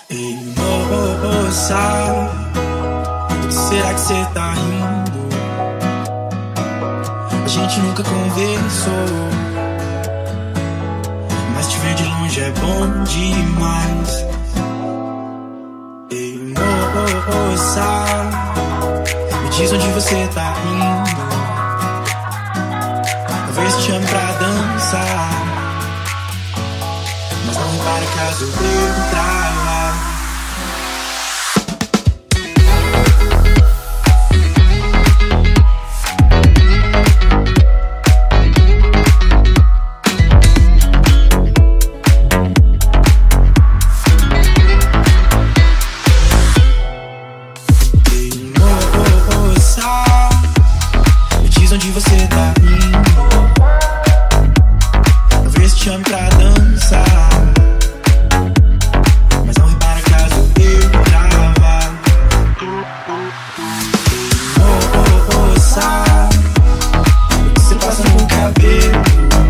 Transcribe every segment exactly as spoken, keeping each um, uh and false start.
Ei, moça, por que será que cê tá rindo? A gente nunca conversou, mas te ver de longe é bom demais. Ei, moça, me diz onde você tá indo. Talvez te chame pra dançar, mas não repare caso eu travar. Onde você tá indo? Talvez te chame pra dançar, mas não repara caso eu travar. Moça, o que você passa no cabelo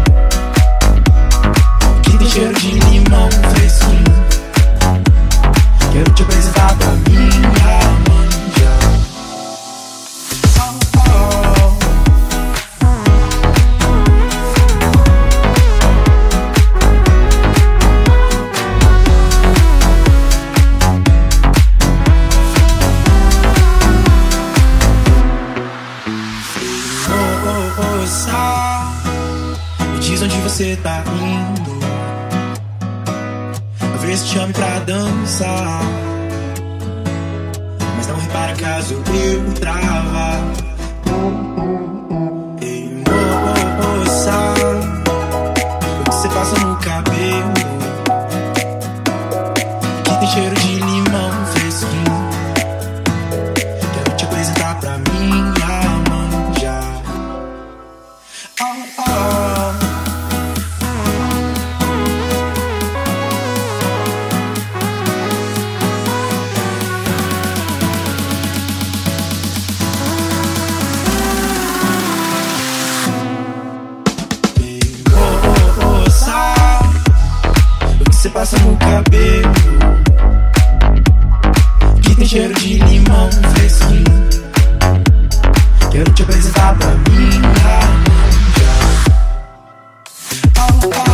que tem cheiro de limão fresquinho? Quero te apresentar pra minha manja. Moça, me diz onde você tá indo. Talvez te chame pra dançar, mas não repara caso eu travar. Ei, moça, o que você passa no cabelo que tem cheiro de limão fresquinho? Quero te apresentar pra minha manja. Oh, oh. Ei, moça, o que você passa no cabelo que tem cheiro de limão fresquinho? Quero te apresentar pra minha manja. Oh, oh.